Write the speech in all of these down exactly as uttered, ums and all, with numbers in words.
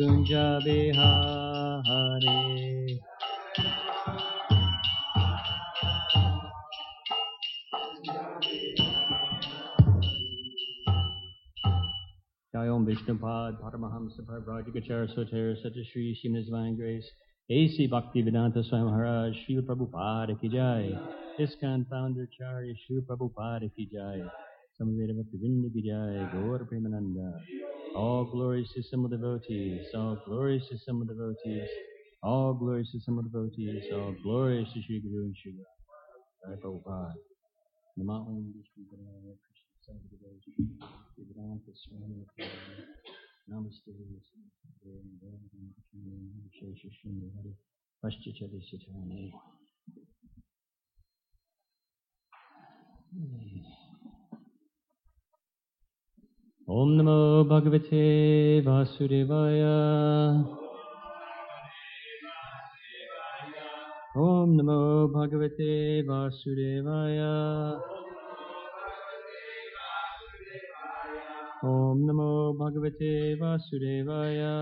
Kunja Bihare. Jayom Vishnupad Paramahamsa Parvrajikachara Soter Satashri Shrimad Divine Grace A C Bhaktivedanta Swami Maharaj Srila Prabhupada Ki Jai ISKCON Founder Charya Srila Prabhupada Ki Jai Samaveda Bhaktivinda Ki Jai Gaur Premananda. All glories to some devotees, all glories to some devotees, all glories to some devotees, all glories to Sri Guru and Sri Jai Prabhupada. Namo Om Vishnu Padaya Krishna Sadhguru Vedanta Swami Namaste Shesha Shindari Paschachari Sitani. Om Namo Bhagavate Vasudevaya. Om Namo Bhagavate Vasudevaya. Om Namo Bhagavate Vasudevaya.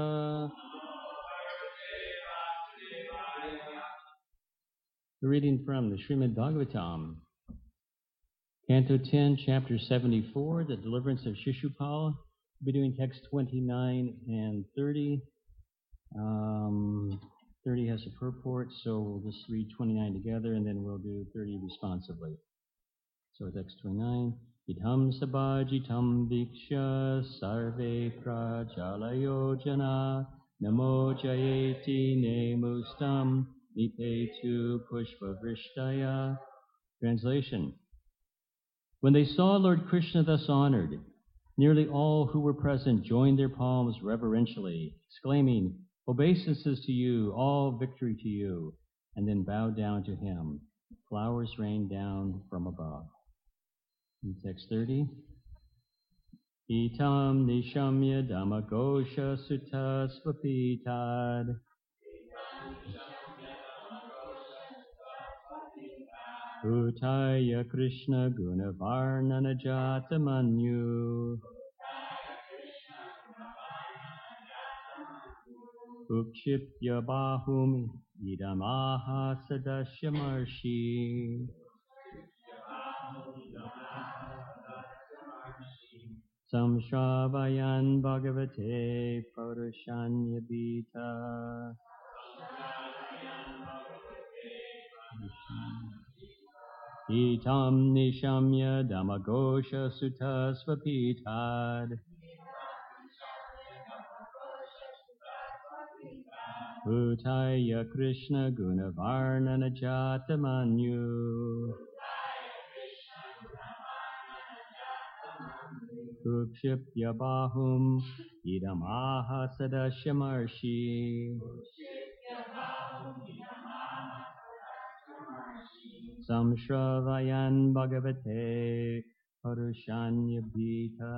The reading from the Srimad Bhagavatam, Canto ten, Chapter seventy-four, the deliverance of Shishupal. We'll be doing text twenty-nine and thirty. Um, thirty has a purport, so we'll just read twenty-nine together, and then we'll do thirty responsively. So text twenty-nine. Idham sabajitam diksha sarve prajalayo jana namo jayeti nemustam nipetu pushpavrishtaya. Translation. When they saw Lord Krishna thus honored, nearly all who were present joined their palms reverentially, exclaiming, "Obeisances to you, all victory to you," and then bowed down to him. Flowers rained down from above. In text thirty. Itam nishamya dhammagosha sutta svapitad. Utaya Krishna gunavarnana jatamanyu. Ukshipya bahum idamaha sadashyamarshi. Samshravayan bhagavate parushanya bita. Itam nishamya dhammagosha sutta svapitad. Utaya Krishna gunavarnana jatamanyu. Ukshipya bahum idamaha sadashyamarshi. Samshravayan bhagavate parushanya bhita.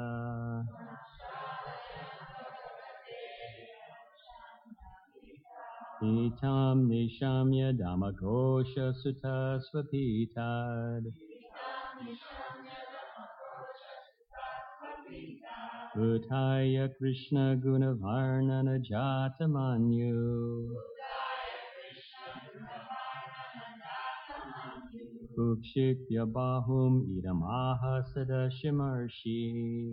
Itam nishamya dhammagosha sutta svapitad. Utaya Krishna gunavarnana jatamanyu. Ukshipya bahum idamaha sadashyamarshi.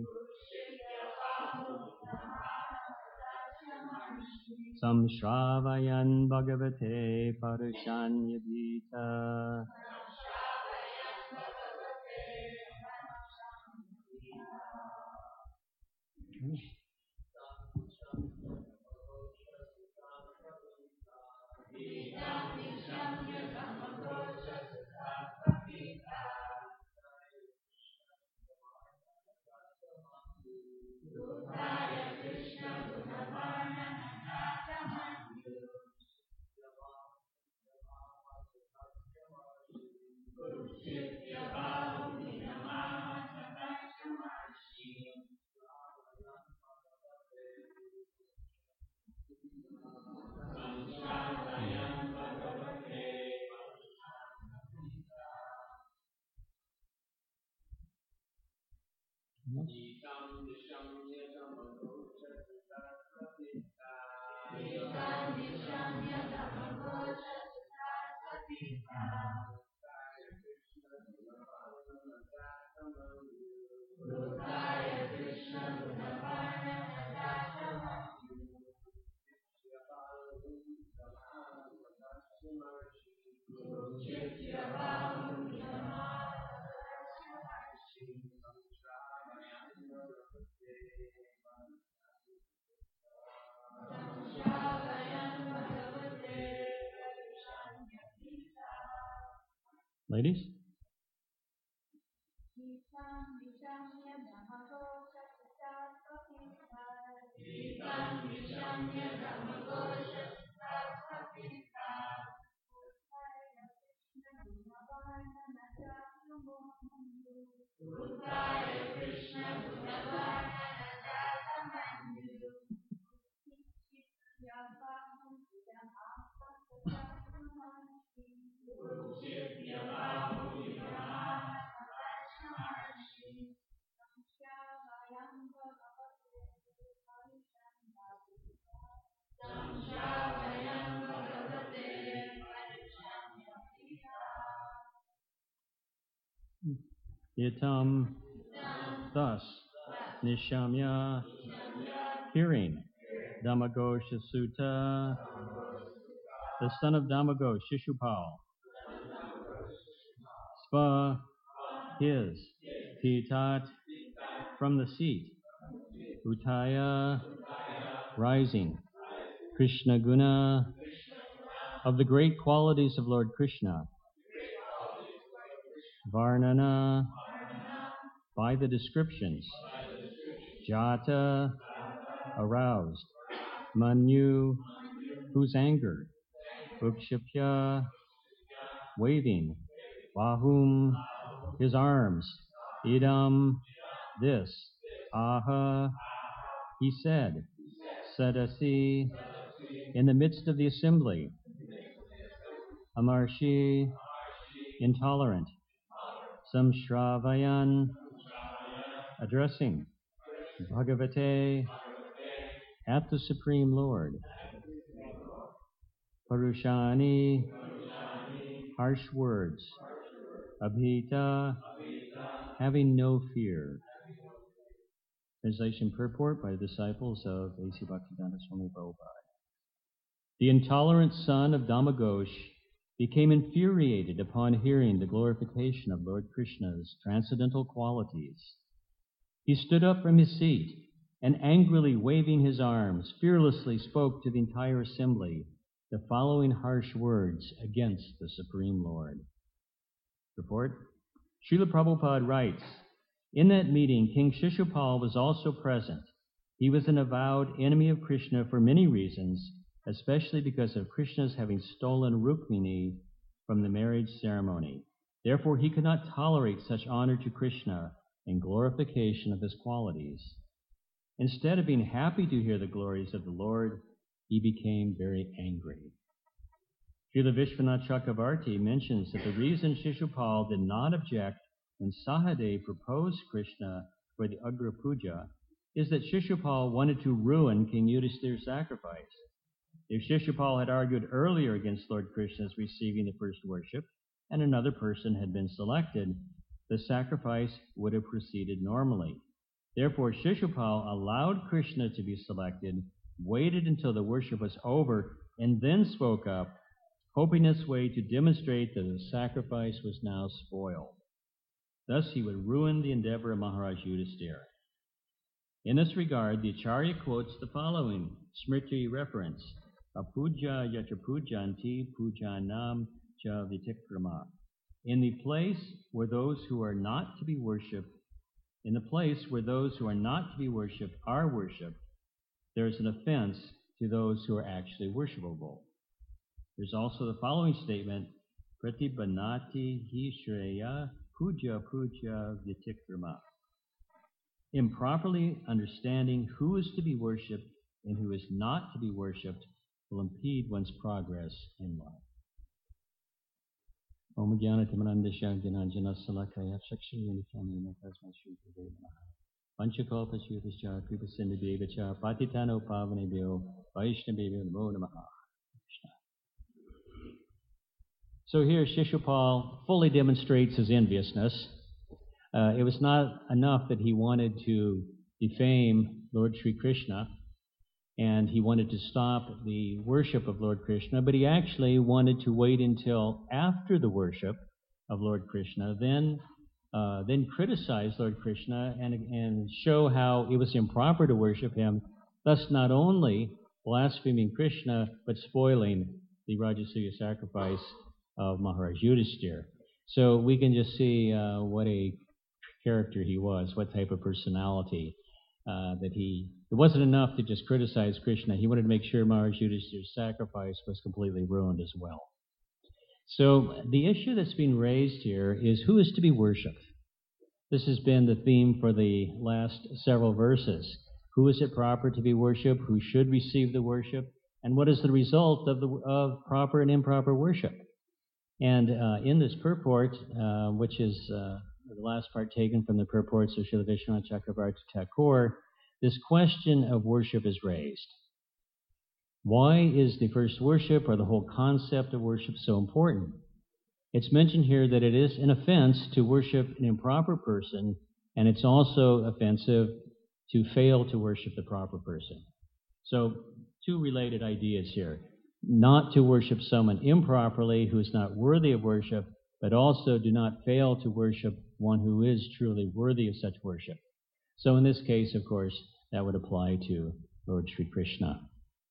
Samshravayan bhagavate parushanya bhita. Ladies? Itam, thus, Nishamya, hearing, Dhammagosha Sutta, the son of Dhammagosha, Shishupal, Sva, his, Pitat, from the seat, Uttaya, rising, Krishna Guna, of the great qualities of Lord Krishna, Varnana, by the descriptions, Jata, aroused, Manu, whose anger, Ukshipya, waving, Bahum, his arms, Idam, this, Aha, he said, Sadasi, in the midst of the assembly, Amarshi, intolerant, Samshravyan, addressing, Bhagavate, at the Supreme Lord, Parushani, harsh words, Abhita, having no fear. Translation purport by the disciples of A C Bhaktivedanta Swami Prabhupada. The intolerant son of Dhammagosha became infuriated upon hearing the glorification of Lord Krishna's transcendental qualities. He stood up from his seat and angrily waving his arms, fearlessly spoke to the entire assembly the following harsh words against the Supreme Lord. Report. Srila Prabhupada writes, in that meeting, King Shishupal was also present. He was an avowed enemy of Krishna for many reasons, especially because of Krishna's having stolen Rukmini from the marriage ceremony. Therefore, he could not tolerate such honor to Krishna and glorification of his qualities. Instead of being happy to hear the glories of the Lord, he became very angry. Srila Vishwanath Chakravarti mentions that the reason Shishupal did not object when Sahadev proposed Krishna for the Agra Puja is that Shishupal wanted to ruin King Yudhishthir's sacrifice. If Shishupal had argued earlier against Lord Krishna's receiving the first worship and another person had been selected, the sacrifice would have proceeded normally. Therefore, Shishupal allowed Krishna to be selected, waited until the worship was over, and then spoke up, hoping this way to demonstrate that the sacrifice was now spoiled. Thus, he would ruin the endeavor of Maharaj Yudhisthira. In this regard, the Acharya quotes the following Smriti reference, Apuja yatra pujanti pujanam cha vitikrama. In the place where those who are not to be worshipped, in the place where those who are not to be worshipped are worshipped, there is an offense to those who are actually worshipable. There's also the following statement, Pratibanati hi shreya puja puja vitikrama. Improperly understanding who is to be worshipped and who is not to be worshipped will impede one's progress in life. Om Jnana Timanandasya Jnanjana Salakaya Chakshayani Kamina Tasma Shri Guru Namaha Panchakalpa Shritascha Kripa Sindhi Devacha Patitano Pavane Deo Vaishnavebhyo Namo Namaha So here Shishupal fully demonstrates his enviousness. Uh, it was not enough that he wanted to defame Lord Sri Krishna, and he wanted to stop the worship of Lord Krishna, but he actually wanted to wait until after the worship of Lord Krishna, then uh, then criticize Lord Krishna and, and show how it was improper to worship him, thus not only blaspheming Krishna, but spoiling the Rajasuya sacrifice of Maharaj Yudhishthira. So we can just see uh, what a character he was, what type of personality uh, that he... It wasn't enough to just criticize Krishna. He wanted to make sure Maharaj Yudhishthira's sacrifice was completely ruined as well. So the issue that's being raised here is who is to be worshipped. This has been the theme for the last several verses. Who is it proper to be worshipped? Who should receive the worship? And what is the result of, the, of proper and improper worship? And uh, in this purport, uh, which is uh, the last part taken from the purports of Srila Vishwanath Chakravarti Thakur, this question of worship is raised. Why is the first worship or the whole concept of worship so important? It's mentioned here that it is an offense to worship an improper person, and it's also offensive to fail to worship the proper person. So, two related ideas here. Not to worship someone improperly who is not worthy of worship, but also do not fail to worship one who is truly worthy of such worship. So in this case, of course, that would apply to Lord Sri Krishna.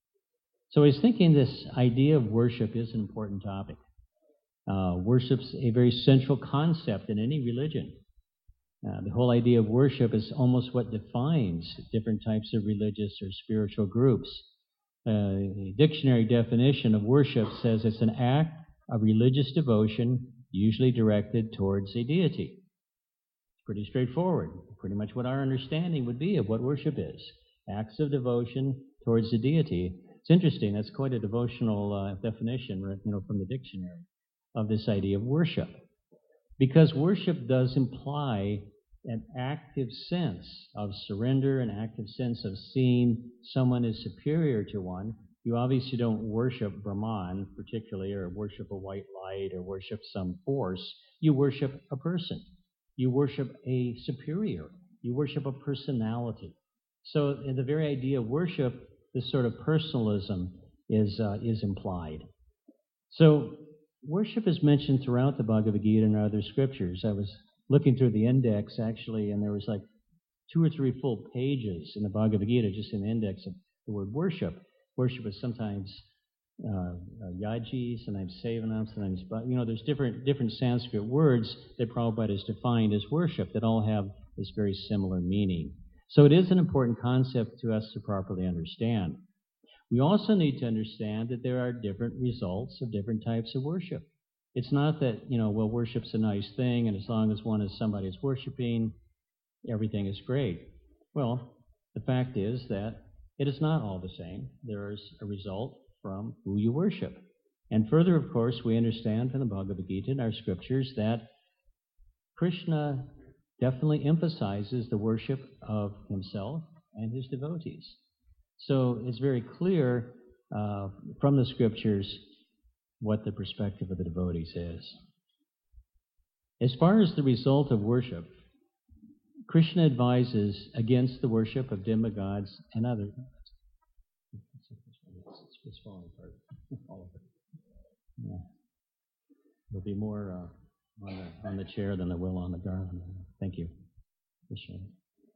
So he's thinking this idea of worship is an important topic. Uh, worship's a very central concept in any religion. Uh, the whole idea of worship is almost what defines different types of religious or spiritual groups. Uh, the dictionary definition of worship says it's an act of religious devotion usually directed towards a deity. It's pretty straightforward. Pretty much what our understanding would be of what worship is. Acts of devotion towards the deity. It's interesting. That's quite a devotional uh, definition, you know, from the dictionary of this idea of worship. Because worship does imply an active sense of surrender, an active sense of seeing someone as superior to one. You obviously don't worship Brahman particularly, or worship a white light, or worship some force. You worship a person. You worship a superior. You worship a personality. So in the very idea of worship, this sort of personalism is uh, is implied. So worship is mentioned throughout the Bhagavad Gita and other scriptures. I was looking through the index, actually, and there was like two or three full pages in the Bhagavad Gita, just in the index of the word worship. Worship is sometimes uh, yaji, sometimes sevanam, sometimes, you know, there's different different Sanskrit words that Prabhupada has defined as worship that all have this very similar meaning. So it is an important concept to us to properly understand. We also need to understand that there are different results of different types of worship. It's not that, you know, well, worship's a nice thing, and as long as one is somebody is worshiping, everything is great. Well, the fact is that it is not all the same. There is a result from who you worship. And further, of course, we understand from the Bhagavad Gita and our scriptures that Krishna definitely emphasizes the worship of himself and his devotees. So it's very clear uh, from the scriptures what the perspective of the devotees is. As far as the result of worship, Krishna advises against the worship of demigods and other... It's falling apart. All of it. Yeah. There'll be more uh, on, the, on the chair than there will on the garland. Thank you. Appreciate it.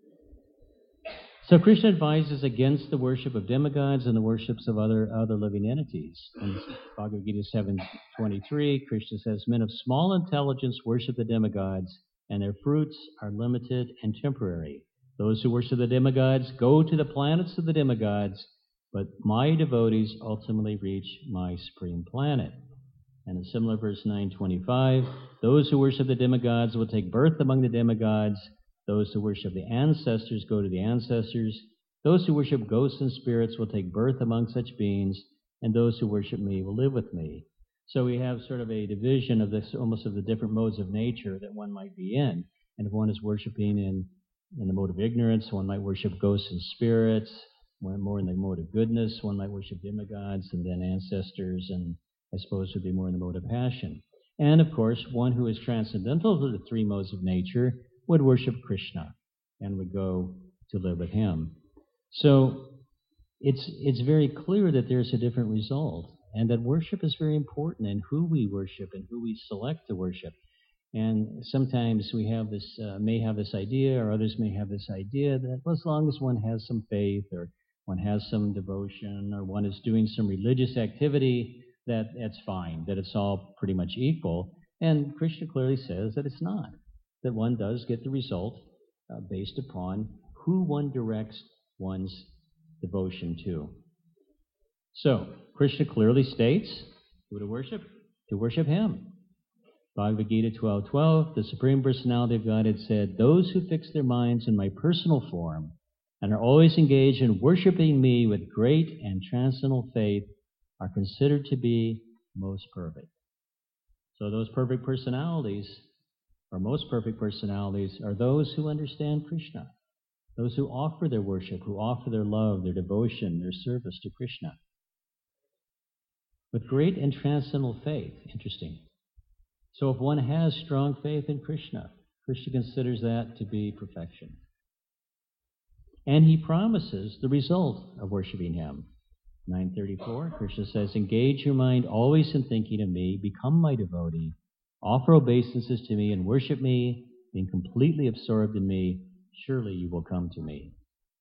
So Krishna advises against the worship of demigods and the worships of other other living entities. In Bhagavad Gita seven twenty-three, Krishna says, "Men of small intelligence worship the demigods, and their fruits are limited and temporary. Those who worship the demigods go to the planets of the demigods, but my devotees ultimately reach my supreme planet." And a similar verse nine twenty-five, "Those who worship the demigods will take birth among the demigods. Those who worship the ancestors go to the ancestors. Those who worship ghosts and spirits will take birth among such beings, and those who worship me will live with me." So we have sort of a division of this, almost of the different modes of nature that one might be in. And if one is worshiping in, in the mode of ignorance, one might worship ghosts and spirits. One more in the mode of goodness, one might worship demigods, and then ancestors, and I suppose would be more in the mode of passion. And of course, one who is transcendental to the three modes of nature would worship Krishna and would go to live with him. So it's it's very clear that there's a different result, and that worship is very important, and who we worship and who we select to worship. And sometimes we have this, uh, may have this idea, or others may have this idea that as long as one has some faith, or one has some devotion, or one is doing some religious activity, that that's fine, that it's all pretty much equal. And Krishna clearly says that it's not, that one does get the result uh, based upon who one directs one's devotion to. So, Krishna clearly states who to worship, to worship him. Bhagavad Gita twelve twelve, the Supreme Personality of Godhead said, "Those who fix their minds in my personal form and are always engaged in worshiping me with great and transcendental faith are considered to be most perfect." So those perfect personalities, or most perfect personalities, are those who understand Krishna, those who offer their worship, who offer their love, their devotion, their service to Krishna with great and transcendental faith. Interesting. So if one has strong faith in Krishna, Krishna considers that to be perfection. And he promises the result of worshiping him. nine thirty-four, Krishna says, "Engage your mind always in thinking of me, become my devotee, offer obeisances to me and worship me, being completely absorbed in me, surely you will come to me."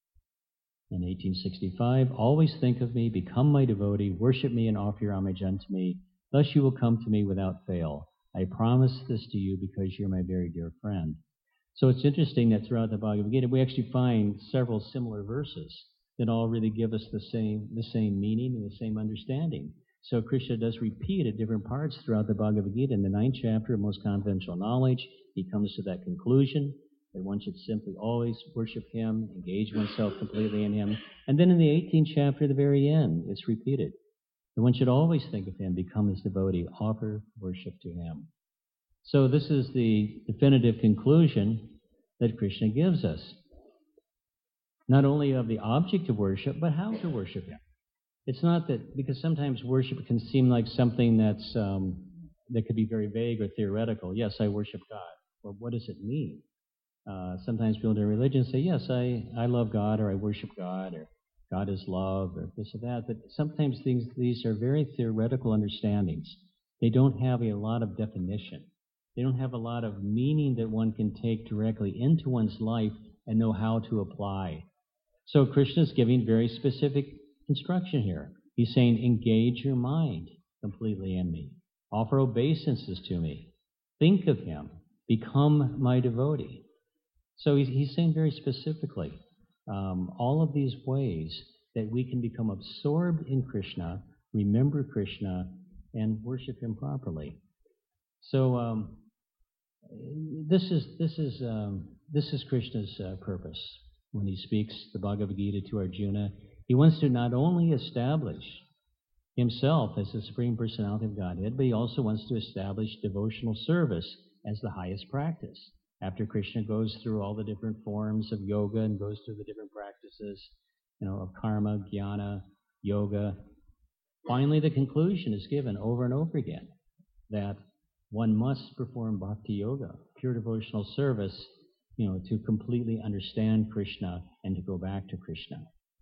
In eighteen sixty-five, "Always think of me, become my devotee, worship me and offer your homage unto me, thus you will come to me without fail. I promise this to you because you're my very dear friend." So it's interesting that throughout the Bhagavad Gita, we actually find several similar verses that all really give us the same the same meaning and the same understanding. So Krishna does repeat at different parts throughout the Bhagavad Gita. In the ninth chapter of Most Conventional Knowledge, he comes to that conclusion that one should simply always worship him, engage oneself completely in him. And then in the eighteenth chapter, at the very end, it's repeated. And one should always think of him, become his devotee, offer worship to him. So this is the definitive conclusion that Krishna gives us. Not only of the object of worship, but how to worship him. It's not that, because sometimes worship can seem like something that's um, that could be very vague or theoretical. Yes, I worship God. Well, what does it mean? Uh, sometimes people in religion say, yes, I, I love God, or I worship God, or God is love, or this or that. But sometimes things, these are very theoretical understandings. They don't have a lot of definition. They don't have a lot of meaning that one can take directly into one's life and know how to apply. So Krishna is giving very specific instruction here. He's saying, engage your mind completely in me. Offer obeisances to me. Think of him. Become my devotee. So he's, he's saying very specifically, um, all of these ways that we can become absorbed in Krishna, remember Krishna, and worship him properly. So um, this is this is um, this is Krishna's uh, purpose when he speaks the Bhagavad Gita to Arjuna. He wants to not only establish himself as the Supreme Personality of Godhead, but he also wants to establish devotional service as the highest practice. After Krishna goes through all the different forms of yoga and goes through the different practices, you know, of karma, jnana, yoga, finally the conclusion is given over and over again that one must perform bhakti yoga, pure devotional service, you know, to completely understand Krishna and to go back to Krishna.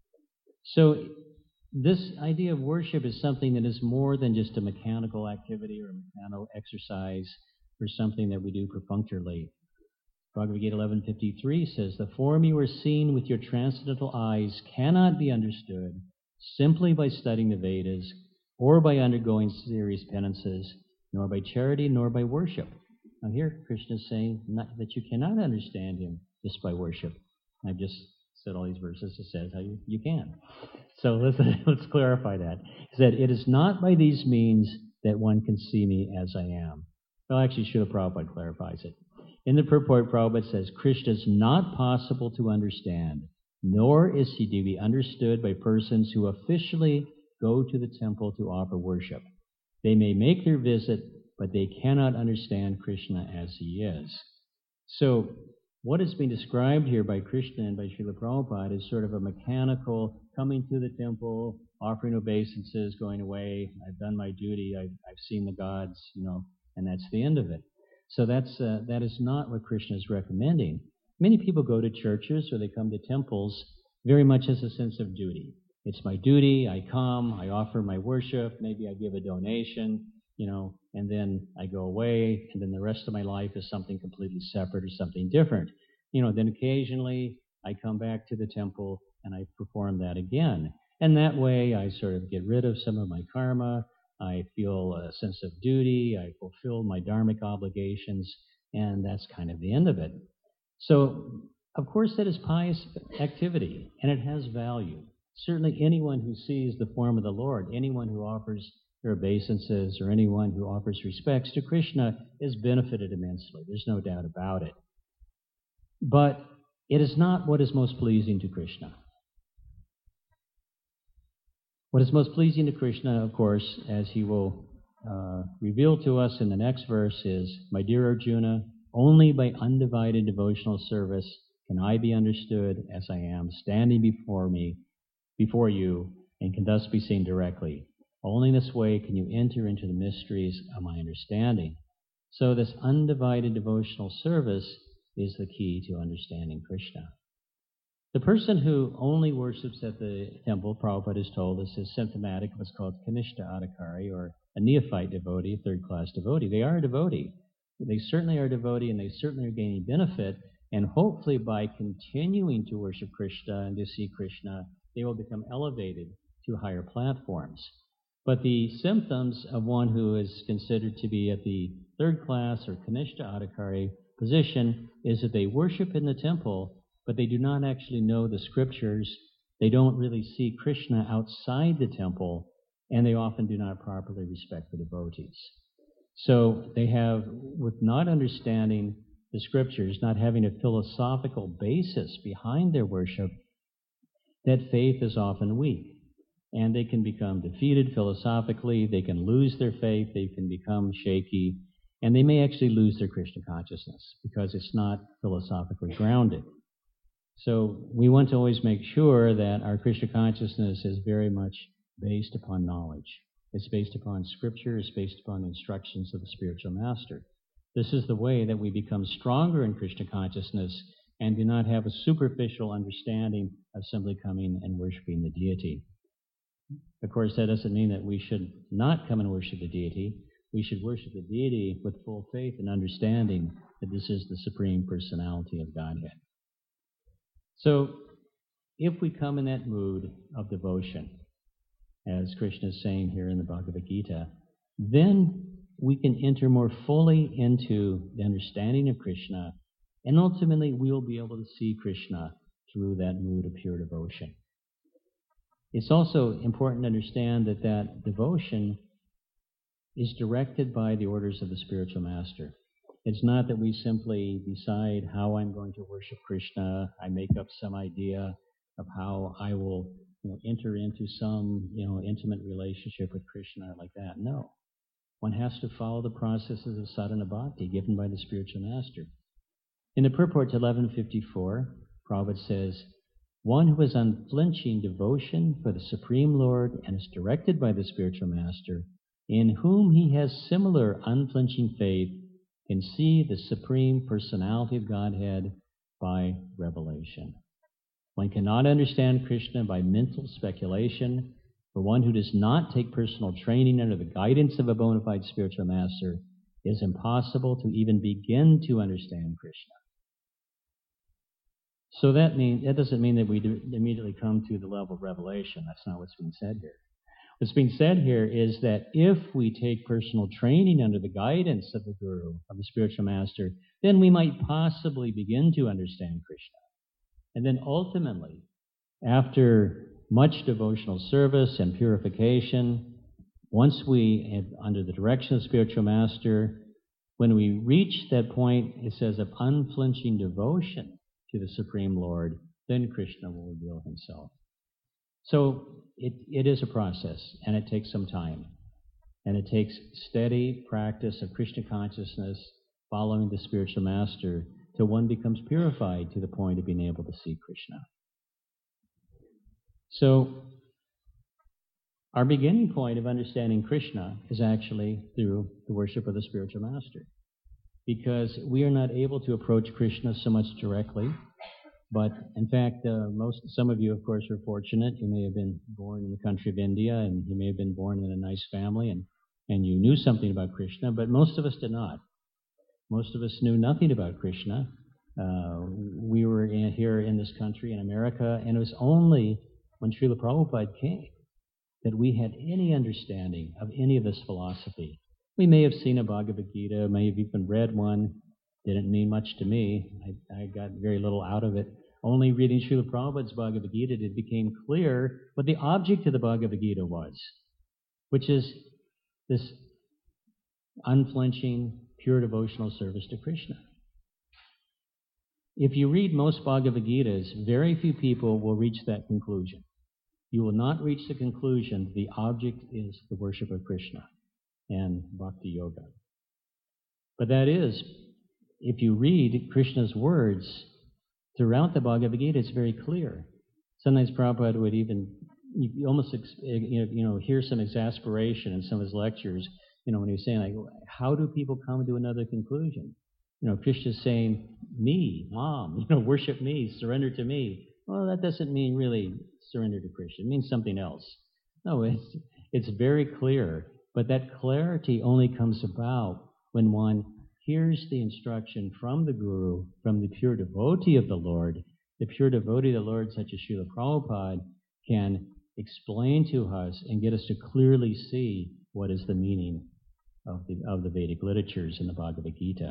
So this idea of worship is something that is more than just a mechanical activity or a mechanical exercise or something that we do perfunctorily. Bhagavad Gita eleven fifty-three says, "The form you are seeing with your transcendental eyes cannot be understood simply by studying the Vedas or by undergoing serious penances, nor by charity, nor by worship." Now here Krishna is saying not, that you cannot understand him just by worship. I've just said all these verses that says how you, you can. So let's, let's clarify that. He said, "It is not by these means that one can see me as I am." Well, actually, Srila Prabhupada clarifies it. In the purport, Prabhupada says, "Krishna is not possible to understand, nor is he to be understood by persons who officially go to the temple to offer worship. They may make their visit, but they cannot understand Krishna as he is." So what is being described here by Krishna and by Srila Prabhupada is sort of a mechanical coming to the temple, offering obeisances, going away. I've done my duty. I've, I've seen the gods, you know, and that's the end of it. So that's uh, that is not what Krishna is recommending. Many people go to churches or they come to temples very much as a sense of duty. It's my duty, I come, I offer my worship, maybe I give a donation, you know, and then I go away, and then the rest of my life is something completely separate or something different. You know, then occasionally I come back to the temple and I perform that again. And that way I sort of get rid of some of my karma, I feel a sense of duty, I fulfill my dharmic obligations, and that's kind of the end of it. So, of course, that is pious activity, and it has value. Certainly anyone who sees the form of the Lord, anyone who offers their obeisances, or anyone who offers respects to Krishna is benefited immensely. There's no doubt about it. But it is not what is most pleasing to Krishna. What is most pleasing to Krishna, of course, as he will uh, reveal to us in the next verse is, my dear Arjuna, only by undivided devotional service can I be understood as I am, standing before me, before you, and can thus be seen directly. Only in this way can you enter into the mysteries of my understanding. So this undivided devotional service is the key to understanding Krishna. The person who only worships at the temple, Prabhupada has told us, is symptomatic of what's called Kanishta Adhikari, or a neophyte devotee, a third-class devotee. They are a devotee. They certainly are a devotee, and they certainly are gaining benefit, and hopefully by continuing to worship Krishna and to see Krishna, they will become elevated to higher platforms. But the symptoms of one who is considered to be at the third-class or Kanishta Adhikari position is that they worship in the temple, but they do not actually know the scriptures. They don't really see Krishna outside the temple, and they often do not properly respect the devotees. So they have, with not understanding the scriptures, not having a philosophical basis behind their worship, that faith is often weak. And they can become defeated philosophically, they can lose their faith, they can become shaky, and they may actually lose their Krishna consciousness because it's not philosophically grounded. So we want to always make sure that our Krishna consciousness is very much based upon knowledge. It's based upon scripture, it's based upon the instructions of the spiritual master. This is the way that we become stronger in Krishna consciousness and do not have a superficial understanding of simply coming and worshiping the deity. Of course, that doesn't mean that we should not come and worship the deity. We should worship the deity with full faith and understanding that this is the Supreme Personality of Godhead. So, if we come in that mood of devotion, as Krishna is saying here in the Bhagavad Gita, then we can enter more fully into the understanding of Krishna, and ultimately we will be able to see Krishna through that mood of pure devotion. It's also important to understand that that devotion is directed by the orders of the spiritual master. It's not that we simply decide how I'm going to worship Krishna. I make up some idea of how I will, you know, enter into some, you know, intimate relationship with Krishna like that. No. One has to follow the processes of sadhana bhakti given by the spiritual master. In the purport to eleven fifty-four, Prabhupada says, one who has unflinching devotion for the Supreme Lord and is directed by the spiritual master, in whom he has similar unflinching faith, can see the Supreme Personality of Godhead by revelation. One cannot understand Krishna by mental speculation. For one who does not take personal training under the guidance of a bona fide spiritual master, it is impossible to even begin to understand Krishna. So that means that doesn't mean that we do immediately come to the level of revelation. That's not what's being said here. What's being said here is that if we take personal training under the guidance of the Guru, of the spiritual master, then we might possibly begin to understand Krishna. And then ultimately, after much devotional service and purification, once we, have, under the direction of the spiritual master, when we reach that point, it says, of unflinching devotion to the Supreme Lord, then Krishna will reveal himself. So it, it is a process, and it takes some time. And it takes steady practice of Krishna consciousness, following the spiritual master, till one becomes purified to the point of being able to see Krishna. So Our beginning point of understanding Krishna is actually through the worship of the spiritual master, because we are not able to approach Krishna so much directly. But in fact, uh, most some of you, of course, are fortunate. You may have been born in the country of India, and you may have been born in a nice family, and, and you knew something about Krishna, but most of us did not. Most of us knew nothing about Krishna. Uh, we were in, here in this country, in America, and it was only when Srila Prabhupada came that we had any understanding of any of this philosophy. We may have seen a Bhagavad Gita, may have even read one. Didn't mean much to me. I, I got very little out of it. Only reading Srila Prabhupada's Bhagavad Gita, it became clear what the object of the Bhagavad Gita was, which is this unflinching, pure devotional service to Krishna. If you read most Bhagavad Gitas, very few people will reach that conclusion. You will not reach the conclusion that the object is the worship of Krishna and Bhakti Yoga. But that is, if you read Krishna's words throughout the Bhagavad Gita, it's very clear. Sometimes Prabhupada would even, you almost you know, you know, hear some exasperation in some of his lectures, you know, when he was saying, like, how do people come to another conclusion? You know, Krishna's saying, me, mom, you know, worship me, surrender to me. Well, that doesn't mean really surrender to Krishna. It means something else. No, it's, it's very clear. But that clarity only comes about when one hears the instruction from the Guru, from the pure devotee of the Lord. The pure devotee of the Lord, such as Srila Prabhupada, can explain to us and get us to clearly see what is the meaning of the, of the Vedic literatures in the Bhagavad Gita.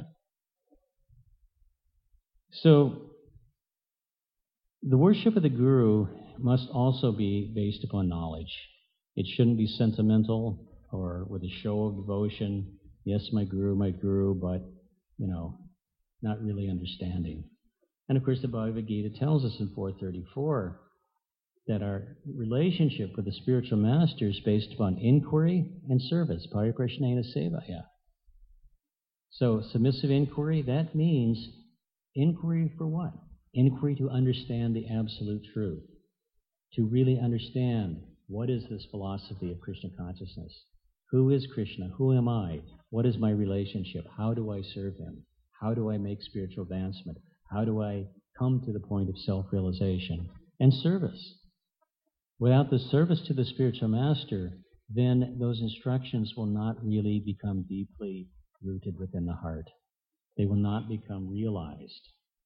So, the worship of the Guru must also be based upon knowledge. It shouldn't be sentimental or with a show of devotion. Yes, my Guru, my Guru, but, you know, not really understanding. And of course, the Bhagavad Gita tells us in four thirty-four that our relationship with the spiritual master is based upon inquiry and service, pariprashanena sevaya. So, submissive inquiry, that means inquiry for what? Inquiry to understand the absolute truth, to really understand what is this philosophy of Krishna consciousness. Who is Krishna? Who am I? What is my relationship? How do I serve him? How do I make spiritual advancement? How do I come to the point of self-realization? And service. Without the service to the spiritual master, then those instructions will not really become deeply rooted within the heart. They will not become realized.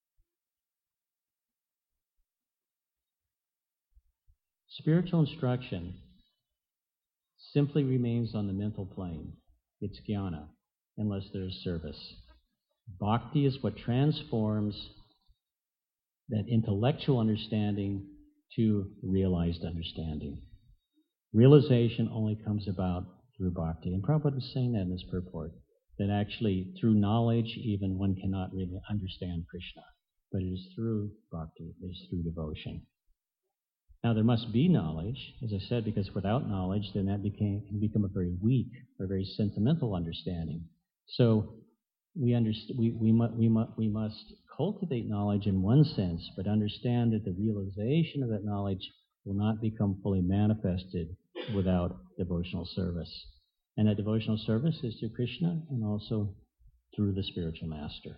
Spiritual instruction simply remains on the mental plane. It's jnana, unless there's service. Bhakti is what transforms that intellectual understanding to realized understanding. Realization only comes about through bhakti. And Prabhupada was saying that in his purport, that actually through knowledge even one cannot really understand Krishna. But it is through bhakti, it is through devotion. Now, there must be knowledge, as I said, because without knowledge, then that became, can become a very weak or very sentimental understanding. So we, underst- we, we, mu- we, mu- we must cultivate knowledge in one sense, but understand that the realization of that knowledge will not become fully manifested without devotional service. And that devotional service is to Krishna and also through the spiritual master.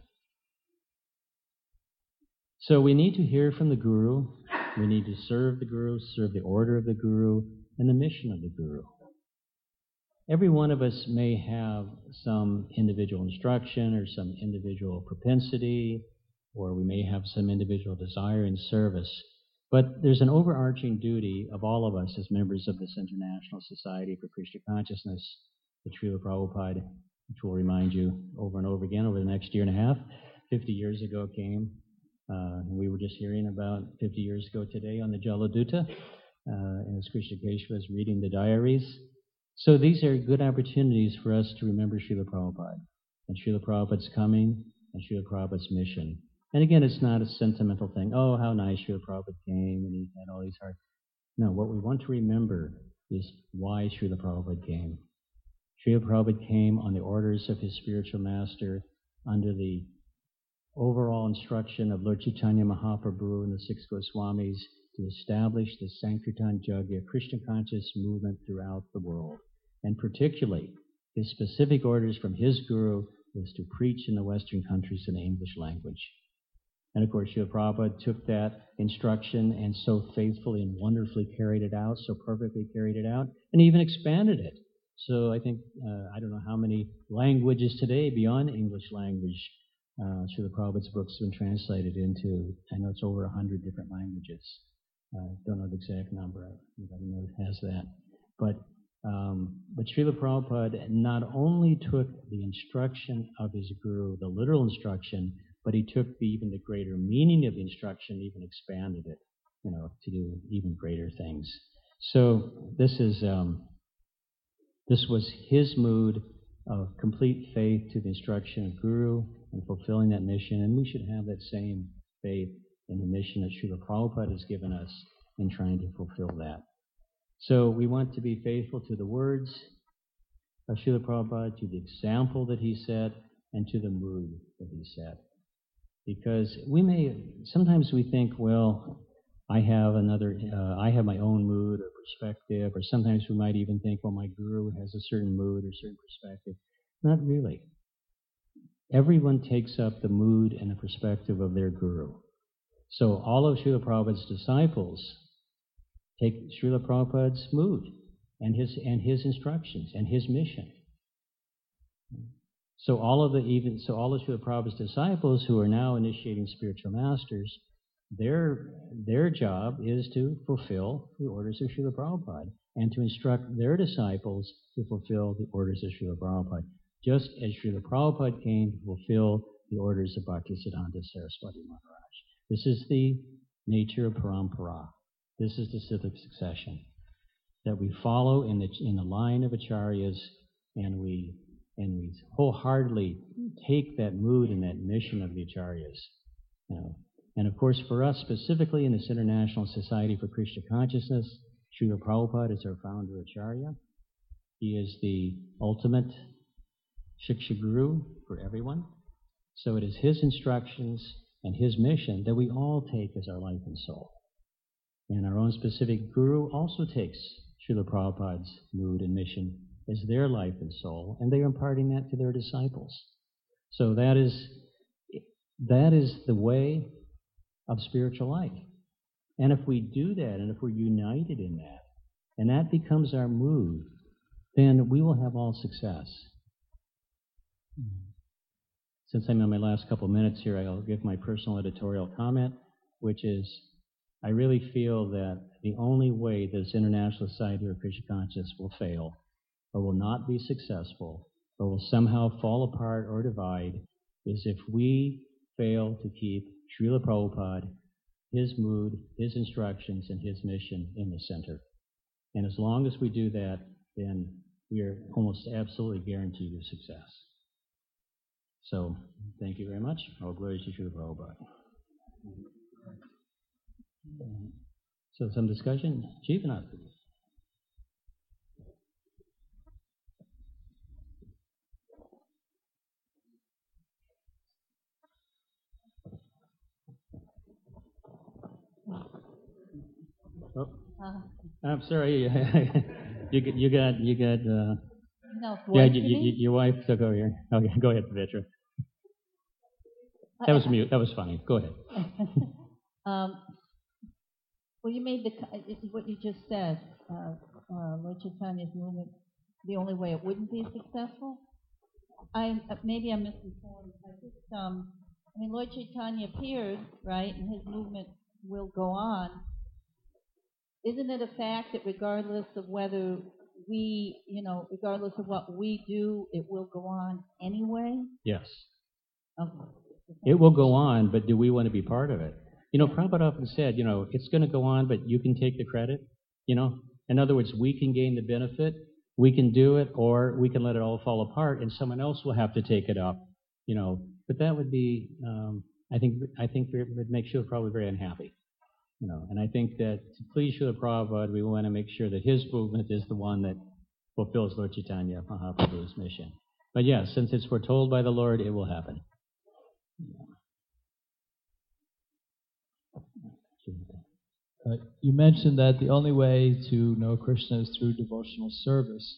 So we need to hear from the Guru. We need to serve the Guru, serve the order of the Guru, and the mission of the Guru. Every one of us may have some individual instruction or some individual propensity, or we may have some individual desire in service. But there's an overarching duty of all of us as members of this International Society for Krishna Consciousness, the Srila Prabhupada, which will remind you over and over again over the next year and a half, fifty years ago came. Uh, we were just hearing about fifty years ago today on the Jaladutta, uh, as Krishna Kesha was reading the diaries. So these are good opportunities for us to remember Srila Prabhupada, and Srila Prabhupada's coming, and Srila Prabhupada's mission. And again, it's not a sentimental thing. Oh, how nice Srila Prabhupada came, and he had all these hard... No, what we want to remember is why Srila Prabhupada came. Srila Prabhupada came on the orders of his spiritual master under the overall instruction of Lord Chaitanya Mahaprabhu and the six Goswamis. to establish the Sankirtan Jagya Krishna conscious movement throughout the world. And particularly, his specific orders from his guru was to preach in the Western countries in the English language. And of course, Srila Prabhupada took that instruction and so faithfully and wonderfully carried it out, so perfectly carried it out, and even expanded it. So I think, uh, I don't know how many languages today beyond English language uh, Srila Prabhupada's books have been translated into. I know it's over a hundred different languages. I uh, don't know the exact number. Nobody knows has that. But Um, but Srila Prabhupada not only took the instruction of his guru, the literal instruction, but he took the, even the greater meaning of the instruction, even expanded it, you know, to do even greater things. So this is um, this was his mood of complete faith to the instruction of Guru and fulfilling that mission, and we should have that same faith in the mission that Srila Prabhupada has given us in trying to fulfill that. So we want to be faithful to the words of Srila Prabhupada, to the example that he set, and to the mood that he set. Because we may, sometimes we think, well, I have another, uh, I have my own mood or perspective, or sometimes we might even think, well, my guru has a certain mood or certain perspective. Not really. Everyone takes up the mood and the perspective of their guru. So all of Srila Prabhupada's disciples take Srila Prabhupada's mood and his and his instructions and his mission. So all of the even so all of Srila Prabhupada's disciples who are now initiating spiritual masters, their their job is to fulfill the orders of Srila Prabhupada and to instruct their disciples to fulfill the orders of Srila Prabhupada, just as Srila Prabhupada came to fulfill the orders of Bhaktisiddhanta Saraswati Maharaj. This is the nature of Parampara. This is the civic succession, that we follow in the in the line of acharyas, and we and we wholeheartedly take that mood and that mission of the acharyas. You know. And of course, for us specifically in this International Society for Krishna Consciousness, Srila Prabhupada is our founder acharya. He is the ultimate Shiksha Guru for everyone. So it is his instructions and his mission that we all take as our life and soul. And our own specific guru also takes Srila Prabhupada's mood and mission as their life and soul, and they are imparting that to their disciples. So that is that is the way of spiritual life. And if we do that, and if we're united in that, and that becomes our mood, then we will have all success. Since I'm in my last couple minutes here, I'll give my personal editorial comment, which is, I really feel that the only way this International Society of Krishna Consciousness will fail, or will not be successful, or will somehow fall apart or divide, is if we fail to keep Srila Prabhupada, his mood, his instructions, and his mission in the center. And as long as we do that, then we are almost absolutely guaranteed of success. So, thank you very much. All glory to Srila Prabhupada. So, some discussion? Jeevanath. Oh, uh, I'm sorry. you got, you got, you got. Uh, no, yeah, you, you, your wife took over here. Okay, go ahead, Pavitra. That was mute. That was funny. Go ahead. um, well, you made the what you just said. Uh, uh, Lord Chaitanya's movement. The only way it wouldn't be successful. I maybe I'm misinformed. I just um, I mean, Lord Chaitanya appeared, right, and his movement will go on. Isn't it a fact that regardless of whether we, you know, regardless of what we do, it will go on anyway? Yes. Okay. It will go on, but do we want to be part of it? You know, Prabhupada often said, you know, it's going to go on, but you can take the credit. You know, in other words, we can gain the benefit, we can do it, or we can let it all fall apart, and someone else will have to take it up. You know, but that would be, um, I think, I think it would make Srila Prabhupada very unhappy. You know, and I think that to please Srila Prabhupada, we want to make sure that his movement is the one that fulfills Lord Chaitanya Mahaprabhu's mission. But yes, yeah, since it's foretold by the Lord, it will happen. Yeah. Uh, you mentioned that the only way to know Krishna is through devotional service.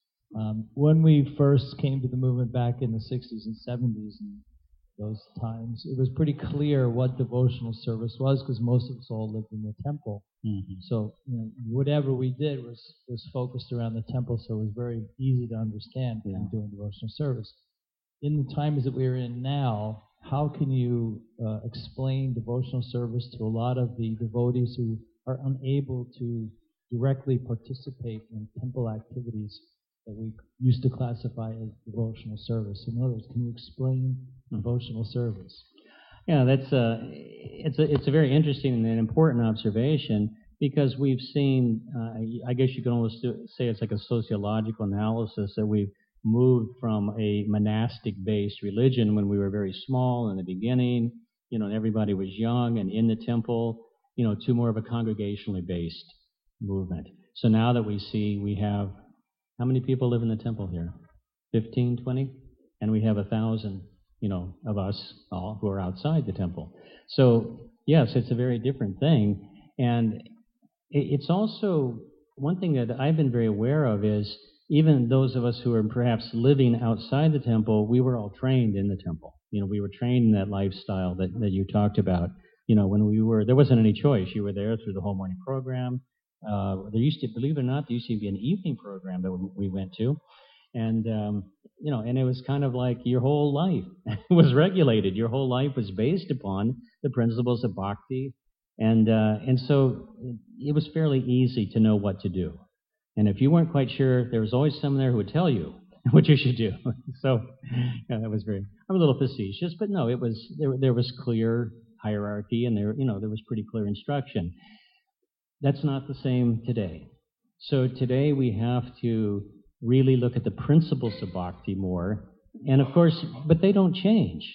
Um, when we first came to the movement back in the sixties and seventies and those times, it was pretty clear what devotional service was because most of us all lived in the temple. Mm-hmm. So you know, whatever we did was, was focused around the temple, so it was very easy to understand Yeah. in doing devotional service. In the times that we're in now, how can you uh, explain devotional service to a lot of the devotees who are unable to directly participate in temple activities that we used to classify as devotional service? In other words, can you explain devotional service? Yeah, that's a, it's a, it's a very interesting and important observation because we've seen, uh, I guess you can almost do, say it's like a sociological analysis that we've moved from a monastic-based religion when we were very small in the beginning, you know, and everybody was young and in the temple, you know, to more of a congregationally based movement. So now that we see we have, how many people live in the temple here? fifteen, twenty? And we have a thousand, you know, of us all who are outside the temple. So, yes, it's a very different thing. And it's also, one thing that I've been very aware of is even those of us who are perhaps living outside the temple, we were all trained in the temple. You know, we were trained in that lifestyle that, that you talked about. You know, when we were, there wasn't any choice. You were there through the whole morning program. Uh, there used to, believe it or not, there used to be an evening program that we went to. And, um, you know, and it was kind of like your whole life was regulated. Your whole life was based upon the principles of bhakti. And, uh, and so it was fairly easy to know what to do. And if you weren't quite sure, there was always someone there who would tell you what you should do. So yeah, that was very, I'm a little facetious, but no, it was, there, there was clear hierarchy and there, you know, there was pretty clear instruction. That's not the same today. So today we have to really look at the principles of bhakti more. And of course, but they don't change.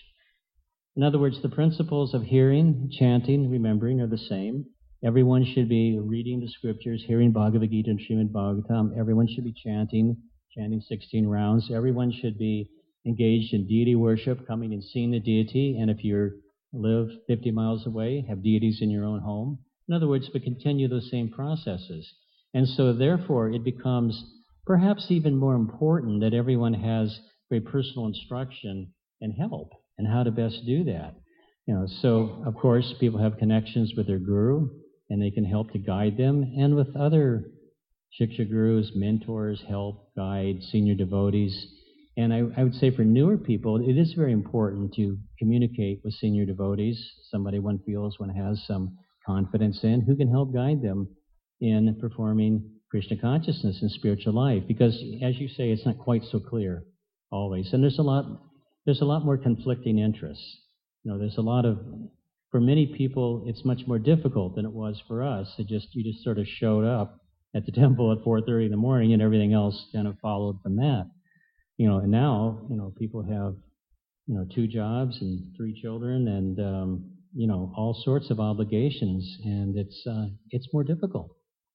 In other words, the principles of hearing, chanting, remembering are the same. Everyone should be reading the scriptures, hearing Bhagavad Gita and Srimad Bhagavatam. Everyone should be chanting, chanting sixteen rounds. Everyone should be engaged in deity worship, coming and seeing the deity. And if you live fifty miles away, have deities in your own home. In other words, but continue those same processes. And so therefore, it becomes perhaps even more important that everyone has very personal instruction and help and how to best do that. You know, so of course, people have connections with their guru, and they can help to guide them, and with other Shiksha gurus, mentors, help, guide, senior devotees. And I, I would say for newer people, it is very important to communicate with senior devotees, somebody one feels one has some confidence in, who can help guide them in performing Krishna consciousness in spiritual life. Because, as you say, it's not quite so clear always. And there's a lot, there's a lot more conflicting interests. You know, there's a lot of, for many people, it's much more difficult than it was for us. It just, you just sort of showed up at the temple at four thirty in the morning and everything else kind of followed from that. You know, and now, you know, people have, you know, two jobs and three children and, um, you know, all sorts of obligations, and it's, uh, it's more difficult.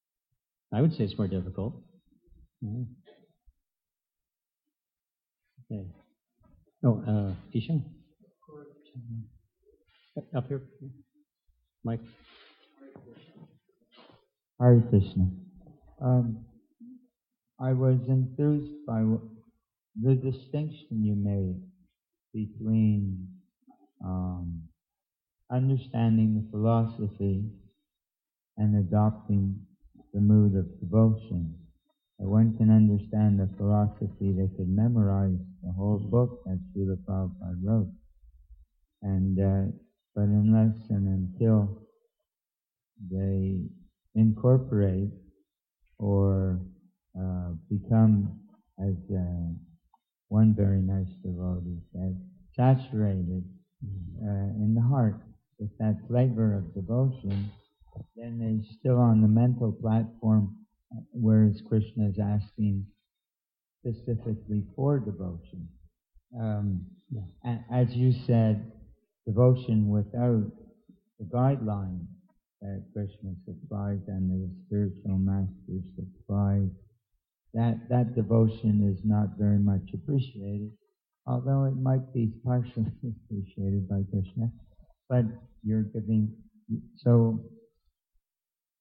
I would say it's more difficult. Yeah. Okay. Oh, uh, Ishan? Up here. Mike. Hare Krishna. Um, I was enthused by the distinction you made between um, understanding the philosophy and adopting the mood of devotion. That one can understand the philosophy, they could memorize the whole book that Srila Prabhupada wrote. And, uh, but unless and until they incorporate or uh, become, as uh, one very nice devotee said, saturated uh, in the heart with that flavor of devotion, then they're still on the mental platform, whereas Krishna is asking specifically for devotion. Um, yeah. As you said, devotion without the guidelines that Krishna supplies and the spiritual master supplies, that, that devotion is not very much appreciated, although it might be partially appreciated by Krishna. But you're giving, so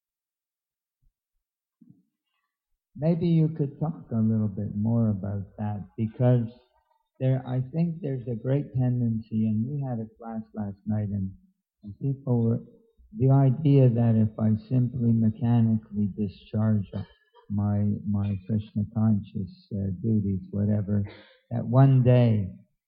maybe you could talk a little bit more about that, because there, I think there's a great tendency, and we had a class last night, and, and people were, the idea that if I simply mechanically discharge my my Krishna conscious uh, duties, whatever, that one day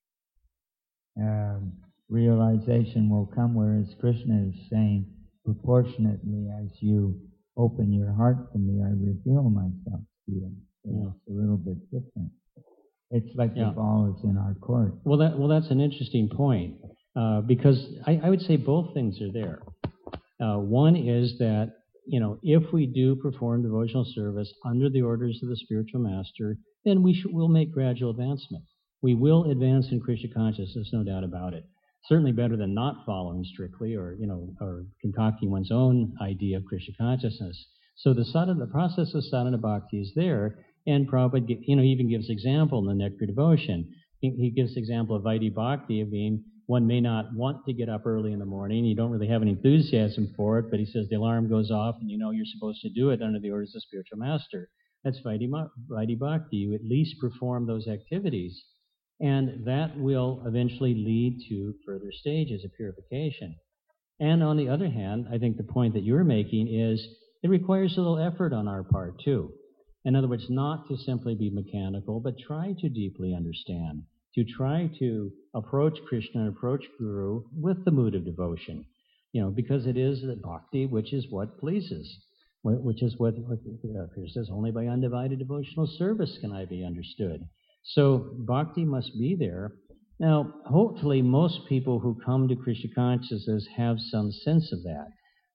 um, realization will come, whereas Krishna is saying, proportionately as you open your heart to me, I reveal myself to you. So Yeah. it's a little bit different. It's like Yeah. the ball is in our court. Well, that well, that's an interesting point, uh, because I, I would say both things are there. Uh, one is that, you know, if we do perform devotional service under the orders of the spiritual master, then we should, will make gradual advancement. We will advance in Krishna consciousness, no doubt about it. Certainly better than not following strictly, or, you know, or concocting one's own idea of Krishna consciousness. So the sadhana, the process of sadhana bhakti is there, and Prabhupada, you know, even gives example in the Nectar Devotion. He, he gives example of Vaidhi Bhakti, of being one may not want to get up early in the morning. You don't really have any enthusiasm for it, but he says the alarm goes off and you know you're supposed to do it under the orders of the spiritual master. That's Vaidhi, Vaidhi Bhakti. You at least perform those activities, and that will eventually lead to further stages of purification. And on the other hand, I think the point that you're making is it requires a little effort on our part too. In other words, not to simply be mechanical, but try to deeply understand, to try to approach Krishna and approach Guru with the mood of devotion, you know, because it is bhakti, which is what pleases, which is what, what Krishna says, only by undivided devotional service can I be understood. So bhakti must be there. Now, hopefully most people who come to Krishna consciousness have some sense of that.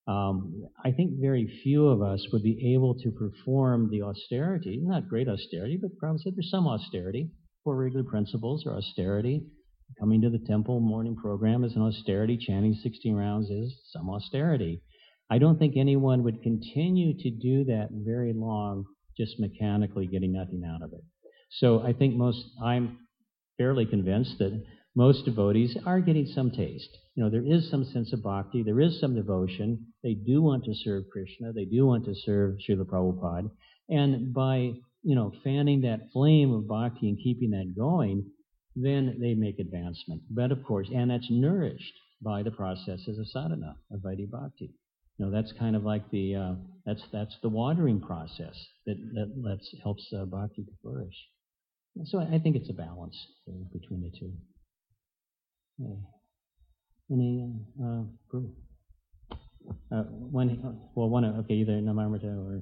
Um, I think very few of us would be able to perform the austerity, not great austerity, but probably there's some austerity. Four regular principles are austerity. Coming to the temple morning program is an austerity. Chanting sixteen rounds is some austerity. I don't think anyone would continue to do that very long, just mechanically getting nothing out of it. So I think most, I'm fairly convinced that most devotees are getting some taste. You know, there is some sense of bhakti, there is some devotion. They do want to serve Krishna, they do want to serve Srila Prabhupada. And by, you know, fanning that flame of bhakti and keeping that going, then they make advancement. But of course, and that's nourished by the processes of sadhana, of Vaidhi Bhakti. You know, that's kind of like the, uh, that's that's the watering process that, that lets, helps uh, bhakti to flourish. So I think it's a balance uh, between the two. Okay. Any uh, proof? Uh, one, well, one, okay, either Namarmata or...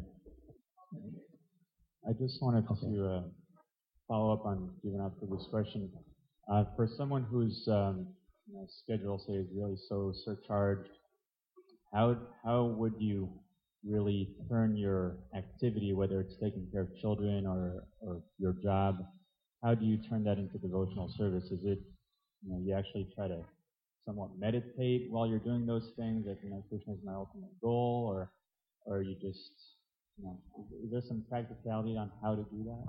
I just wanted Okay. to uh, follow up on Jivannath Prabhu's question. Uh, for someone whose um, you know, schedule, say, is really so surcharged, how how would you really turn your activity, whether it's taking care of children or, or your job, how do you turn that into devotional service? Is it, you know, you actually try to somewhat meditate while you're doing those things, that, you know, Krishna is my ultimate goal, or or you just, you know, is, is there some practicality on how to do that?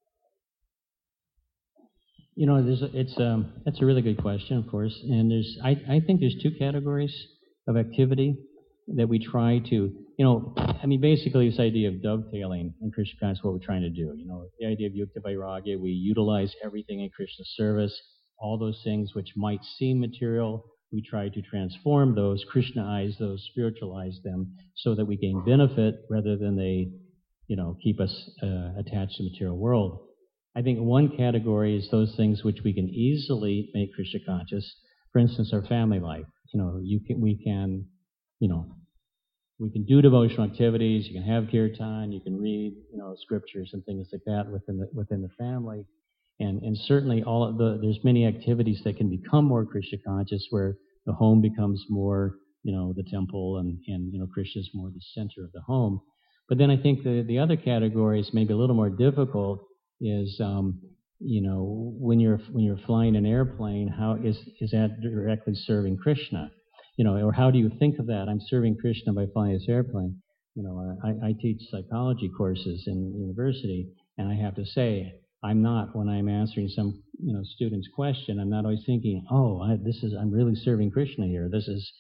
You know, there's a, it's um that's a really good question, of course. And there's I, I think there's two categories of activity that we try to, you know, I mean, basically this idea of dovetailing in Krishna consciousness is what we're trying to do. You know, the idea of Yukta Vairagya, we utilize everything in Krishna's service, all those things which might seem material, we try to transform those, Krishnaize those, spiritualize them, so that we gain benefit rather than they, you know, keep us uh, attached to the material world. I think one category is those things which we can easily make Krishna conscious. For instance, our family life. You know, you can, we can, you know, we can do devotional activities. You can have kirtan. You can read, you know, scriptures and things like that within the within the family. And and certainly all of the there's many activities that can become more Krishna conscious, where the home becomes more, you know, the temple, and and you know, Krishna is more the center of the home. But then I think the the other category is maybe a little more difficult. Is um, you know, when you're when you're flying an airplane, how is is that directly serving Krishna? You know, or how do you think of that? I'm serving Krishna by flying this airplane. You know, I, I teach psychology courses in university, and I have to say, I'm not, when I'm answering some, you know, student's question, I'm not always thinking, oh, I, this is I'm really serving Krishna here. This is,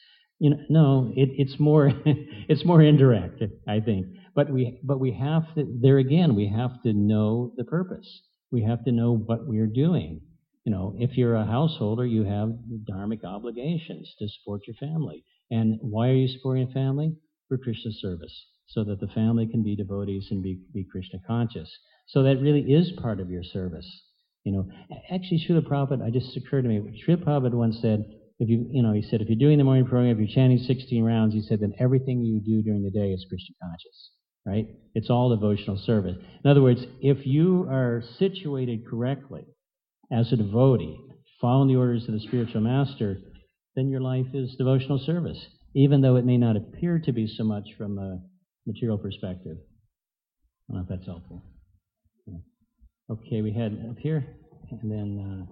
You know, no, it, it's more it's more indirect, I think. But we but we have to there again we have to know the purpose. We have to know what we're doing. You know, if you're a householder, you have dharmic obligations to support your family. And why are you supporting a family? For Krishna service, so that the family can be devotees and be, be Krishna conscious. So that really is part of your service. You know, actually, Srila Prabhupada, it just occurred to me, Srila Prabhupada once said, if you, you know, he said, if you're doing the morning program, if you're chanting sixteen rounds, he said, then everything you do during the day is Krishna conscious, right? It's all devotional service. In other words, if you are situated correctly as a devotee, following the orders of the spiritual master, then your life is devotional service, even though it may not appear to be so much from a material perspective. I don't know if that's helpful. Yeah. Okay, we had up here, and then...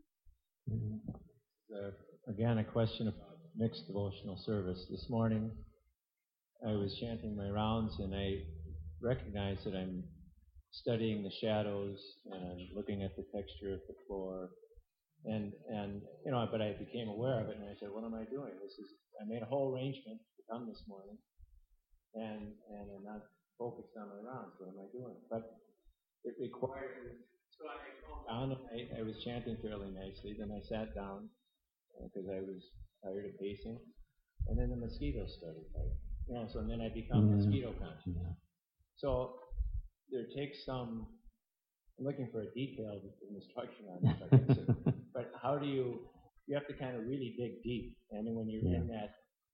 Uh, uh, again, a question about mixed devotional service. This morning, I was chanting my rounds, and I recognized that I'm studying the shadows, and I'm looking at the texture of the floor, and, and you know, but I became aware of it, and I said, what am I doing? This is, I made a whole arrangement to come this morning, and, and I'm not focused on my rounds. What am I doing? But it required, so I calmed down, and I, I was chanting fairly nicely. Then I sat down, because uh, I was tired of pacing, and then the mosquitoes started biting. You know, so then I become yeah. mosquito conscious. Yeah. So there takes some, I'm looking for a detailed instruction on this, I guess. But how do you, you have to kind of really dig deep. And then when you're yeah. in that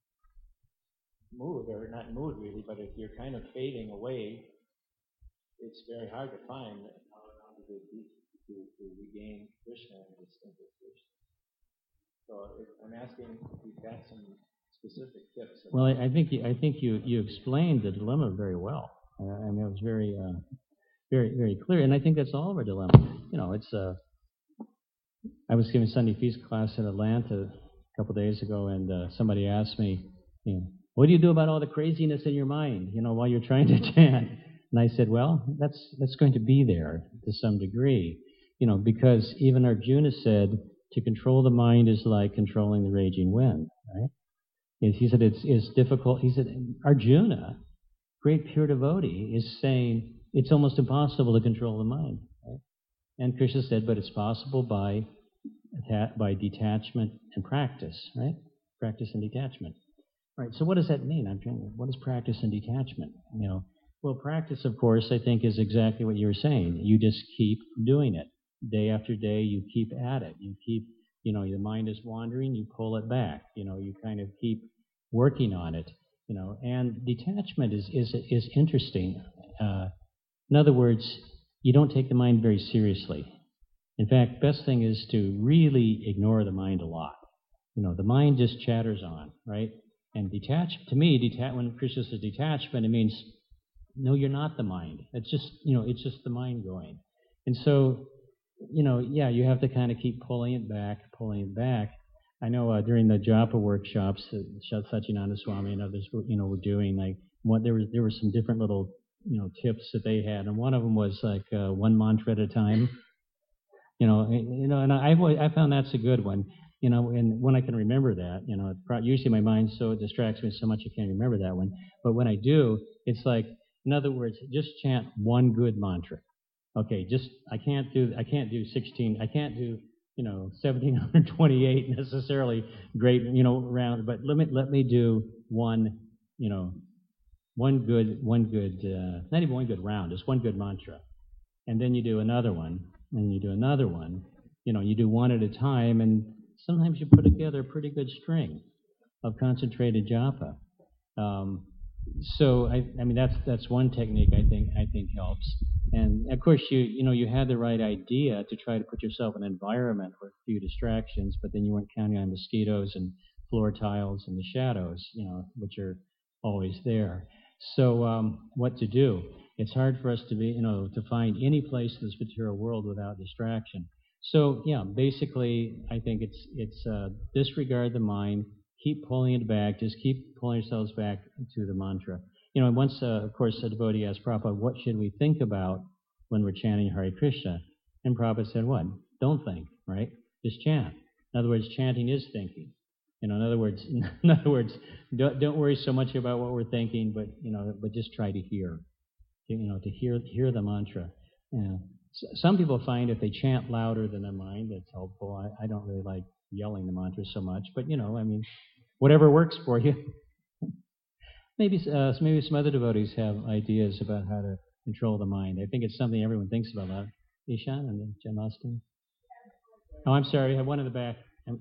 mood, or not mood really, but if you're kind of fading away, it's very hard to find how, how to dig deep to, to regain Krishna and distinctive Krishna. So if, I'm asking if you've got some specific tips. Well, I, I think you, I think you, you explained the dilemma very well. Uh, I mean, it was very, uh, very, very clear, and I think that's all of our dilemma. You know, it's. Uh, I was giving Sunday feast class in Atlanta a couple of days ago, and uh, somebody asked me, you know, what do you do about all the craziness in your mind, you know, while you're trying to chant? And I said, well, that's that's going to be there to some degree, you know, because even Arjuna said to control the mind is like controlling the raging wind, right? He said it's, it's difficult. He said, Arjuna, great pure devotee, is saying it's almost impossible to control the mind. Right? And Krishna said, but it's possible by by detachment and practice, right? Practice and detachment. All right, so what does that mean? I'm trying, what is practice and detachment? You know, well, practice, of course, I think is exactly what you were saying. You just keep doing it. Day after day, you keep at it. You keep, you know, your mind is wandering, you pull it back. You know, you kind of keep working on it. You know, and detachment is is is interesting. Uh, in other words, you don't take the mind very seriously. In fact, best thing is to really ignore the mind a lot. You know, the mind just chatters on, right? And detach, to me, detach, when Krishna says detachment, it means, no, you're not the mind. It's just, you know, it's just the mind going. And so, you know, yeah, you have to kind of keep pulling it back, pulling it back. I know uh, during the japa workshops that Satchidananda Swami and others, you know, were doing, like, what, there was there were some different little, you know, tips that they had, and one of them was like uh, one mantra at a time. You know, and, you know, and I I found that's a good one. You know, and when I can remember that, you know, usually my mind so it distracts me so much I can't remember that one. But when I do, it's like, in other words, just chant one good mantra. Okay, just I can't do I can't do sixteen. I can't do you know seventeen twenty-eight necessarily great you know round. But let me let me do one you know one good one good uh, not even one good round, just one good mantra, and then you do another one, and you do another one. You know, you do one at a time, and sometimes you put together a pretty good string of concentrated japa. Um, so I, I mean that's that's one technique I think I think helps. And of course you you know you had the right idea to try to put yourself in an environment with few distractions, but then you weren't counting on mosquitoes and floor tiles and the shadows, you know, which are always there. So um, what to do? It's hard for us to be you know to find any place in this material world without distraction. So yeah, basically, I think it's it's uh, disregard the mind, keep pulling it back, just keep pulling yourselves back to the mantra. You know, and once, uh, of course, a devotee asked Prabhupada, what should we think about when we're chanting Hare Krishna? And Prabhupada said, what? Don't think, right? Just chant. In other words, chanting is thinking. You know, in other words, in other words, don't, don't worry so much about what we're thinking, but you know, but just try to hear. You know, to hear hear the mantra. You know, some people find if they chant louder than their mind, that's helpful. I, I don't really like yelling the mantra so much, but you know, I mean, whatever works for you. maybe uh, maybe some other devotees have ideas about how to control the mind. I think it's something everyone thinks about. That. Ishan and then Jen Austin. Oh, I'm sorry. I have one in the back. I'm,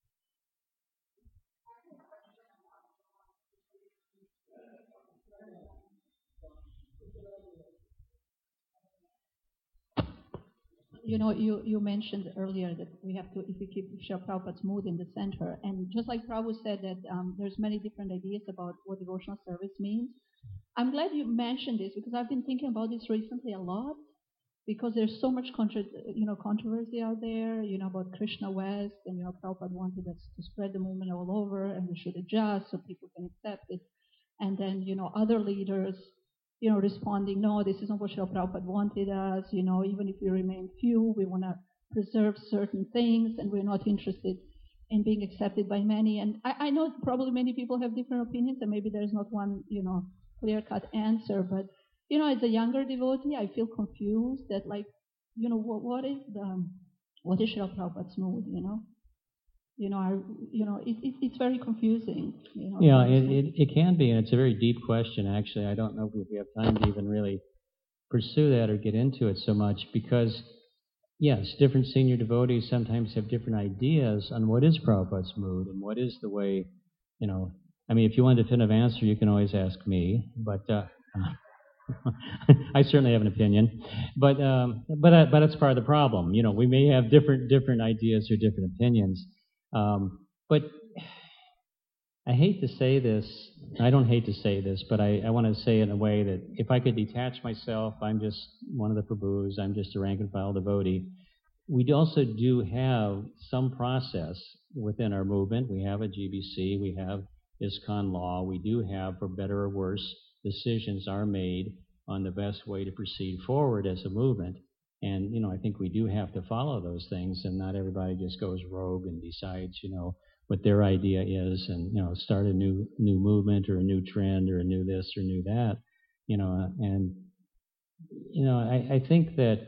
You know, you, you mentioned earlier that we have to, if we keep Srila Prabhupada's mood in the center, and just like Prabhu said that um, there's many different ideas about what devotional service means. I'm glad you mentioned this because I've been thinking about this recently a lot because there's so much contra- you know, controversy out there, you know, about Krishna West, and, you know, Prabhupada wanted us to spread the movement all over and we should adjust so people can accept it. And then, you know, other leaders, you know, responding, no, this isn't what Srila Prabhupada wanted us, you know, even if we remain few, we want to preserve certain things and we're not interested in being accepted by many. And I, I know probably many people have different opinions and maybe there's not one, you know, clear-cut answer, but, you know, as a younger devotee, I feel confused that, like, you know, what, what is the, what is Srila Prabhupada's mood, you know? You know, I, you know, it, it, it's very confusing. You know, yeah, it, it, it can be, and it's a very deep question, actually. I don't know if we have time to even really pursue that or get into it so much because, yes, different senior devotees sometimes have different ideas on what is Prabhupada's mood and what is the way, you know. I mean, if you want a definitive answer, you can always ask me, but uh, I certainly have an opinion. But um, but uh, but that's part of the problem. You know, we may have different different ideas or different opinions. Um, but I hate to say this, I don't hate to say this, but I, I want to say it in a way that if I could detach myself, I'm just one of the Prabhus, I'm just a rank and file devotee. We also do have some process within our movement. We have a G B C, we have ISKCON law, we do have, for better or worse, decisions are made on the best way to proceed forward as a movement. And, you know, I think we do have to follow those things, and not everybody just goes rogue and decides, you know, what their idea is and, you know, start a new new movement or a new trend or a new this or new that, you know. And, you know, I, I think that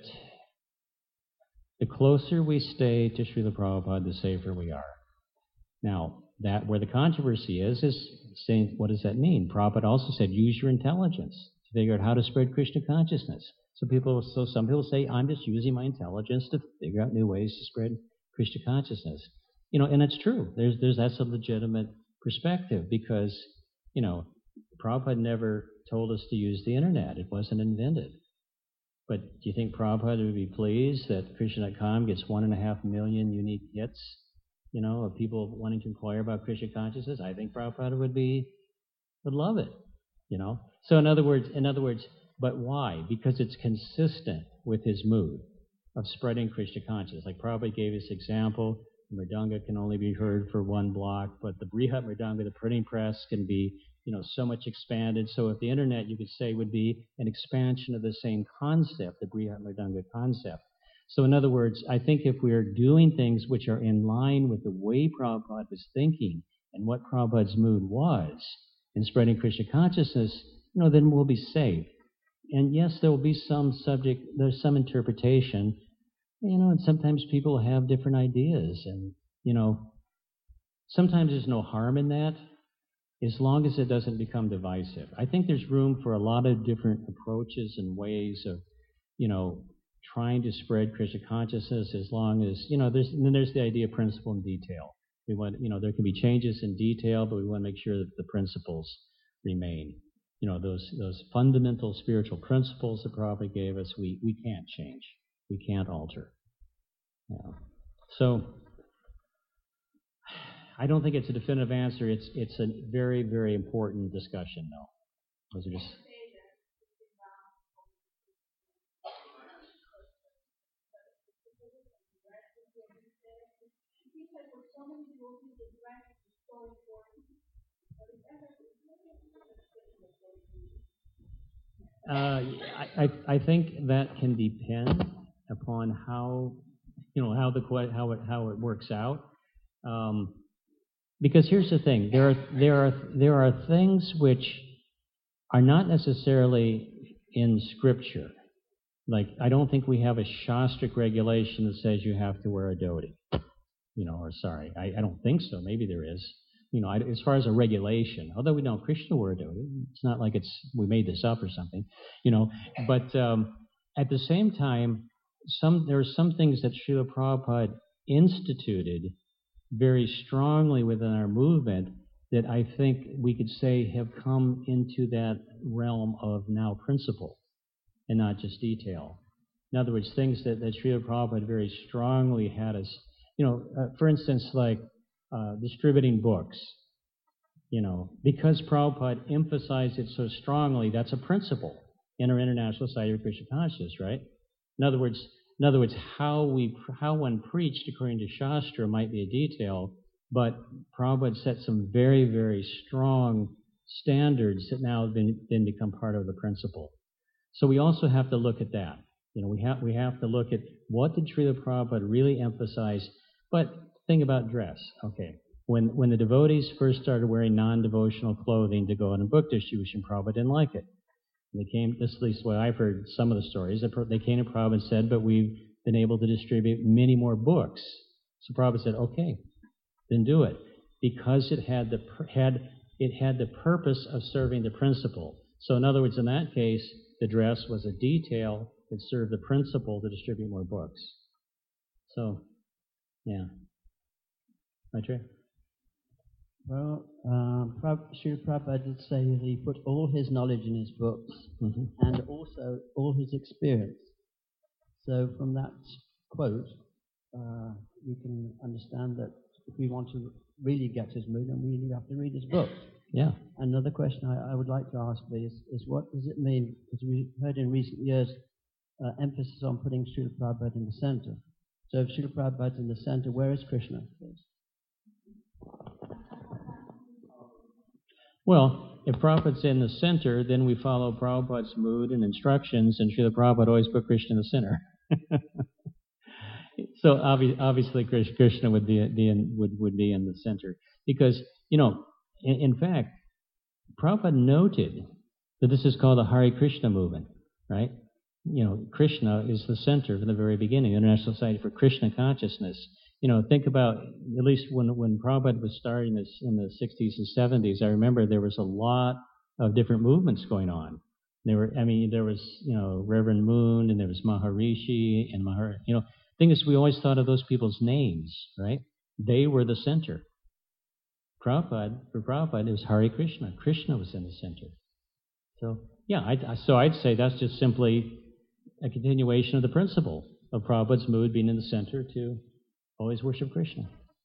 the closer we stay to Srila Prabhupada, the safer we are. Now, that where the controversy is, is saying, what does that mean? Prabhupada also said, use your intelligence to figure out how to spread Krishna consciousness. So people, so some people say, I'm just using my intelligence to figure out new ways to spread Krishna consciousness. You know, and it's true. There's, there's, that's a legitimate perspective because, you know, Prabhupada never told us to use the internet. It wasn't invented. But do you think Prabhupada would be pleased that Krishna dot com gets one and a half million unique hits, you know, of people wanting to inquire about Krishna consciousness? I think Prabhupada would be, would love it, you know. So in other words, in other words, but why? Because it's consistent with his mood of spreading Krishna consciousness. Like Prabhupada gave this example, Mridanga can only be heard for one block, but the Brihat Mridanga, the printing press, can be, you know, so much expanded. So if the internet, you could say, would be an expansion of the same concept, the Brihat Mridanga concept. So in other words, I think if we are doing things which are in line with the way Prabhupada was thinking and what Prabhupada's mood was in spreading Krishna consciousness, you know, then we'll be safe. And yes, there will be some subject, there's some interpretation, you know, and sometimes people have different ideas. And, you know, sometimes there's no harm in that as long as it doesn't become divisive. I think there's room for a lot of different approaches and ways of, you know, trying to spread Krishna consciousness as long as, you know, there's, and then there's the idea of principle and detail. We want, you know, there can be changes in detail, but we want to make sure that the principles remain. You know, those those fundamental spiritual principles that Prabhupada gave us, we, we can't change. We can't alter. Yeah. So, I don't think it's a definitive answer. It's it's a very, very important discussion, though. Those are just... Uh, I, I I think that can depend upon how, you know, how the how it how it works out. Um, because here's the thing: there are there are there are things which are not necessarily in Scripture. Like, I don't think we have a Shastric regulation that says you have to wear a dhoti. You know, or sorry, I, I don't think so. Maybe there is. You know, I, as far as a regulation, although we know Krishna wore a dhoti, it's not like it's we made this up or something. You know, but um, at the same time, some there are some things that Srila Prabhupada instituted very strongly within our movement that I think we could say have come into that realm of now principle and not just detail. In other words, things that, that Srila Prabhupada very strongly had us, you know, uh, for instance, like uh, distributing books, you know, because Prabhupada emphasized it so strongly, that's a principle in our International Society of Krishna Consciousness, right? In other words, in other words, how we how one preached according to Shastra might be a detail, but Prabhupada set some very, very strong standards that now have been, then become part of the principle. So we also have to look at that. You know, we have we have to look at what did Srila Prabhupada really emphasize. But think about dress. Okay, when when the devotees first started wearing non-devotional clothing to go on a book distribution, Prabhupada didn't like it. They came, this is at least what I've heard some of the stories, they came to Prabhupada and said, but we've been able to distribute many more books. So Prabhupada said, okay, then do it. Because it had the had it had the purpose of serving the principle. So in other words, in that case, the dress was a detail that served the principle to distribute more books. So, yeah. Maitreya? Well, um, Prab- Srila Prabhupada did say that he put all his knowledge in his books Mm-hmm. and also all his experience. So from that quote, uh, we can understand that if we want to really get his mood, then we really have to read his books. Yeah. Another question I, I would like to ask, please, is what does it mean? Because we heard in recent years uh, emphasis on putting Srila Prabhupada in the center. So if Srila Prabhupada's in the center, where is Krishna, please? Well, if Prabhupada's in the center, then we follow Prabhupada's mood and instructions, and Srila Prabhupada always put Krishna in the center. So obvi- obviously Krishna would be, be in, would, would be in the center. Because, you know, in, in fact, Prabhupada noted that this is called the Hare Krishna movement, right? You know, Krishna is the center from the very beginning, the International Society for Krishna Consciousness. You know, think about, at least when, when Prabhupada was starting this in the sixties and seventies, I remember there was a lot of different movements going on. There were, I mean, there was, you know, Reverend Moon, and there was Maharishi, and Mahar, you know, thing is, we always thought of those people's names, right? They were the center. Prabhupada, for Prabhupada, it was Hare Krishna. Krishna was in the center. So, yeah, I, so I'd say that's just simply a continuation of the principle of Prabhupada's mood being in the center to always worship Krishna.